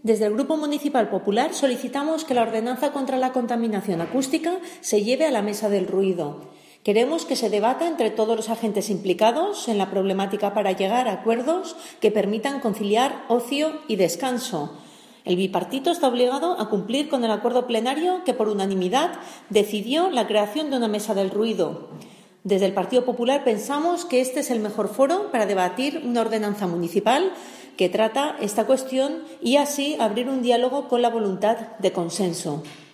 Desde el Grupo Municipal Popular solicitamos que la ordenanza contra la contaminación acústica se lleve a la mesa del ruido. Queremos que se debata entre todos los agentes implicados en la problemática para llegar a acuerdos que permitan conciliar ocio y descanso. El bipartito está obligado a cumplir con el acuerdo plenario que por unanimidad decidió la creación de una mesa del ruido. Desde el Partido Popular pensamos que este es el mejor foro para debatir una ordenanza municipal que trata esta cuestión y así abrir un diálogo con la voluntad de consenso.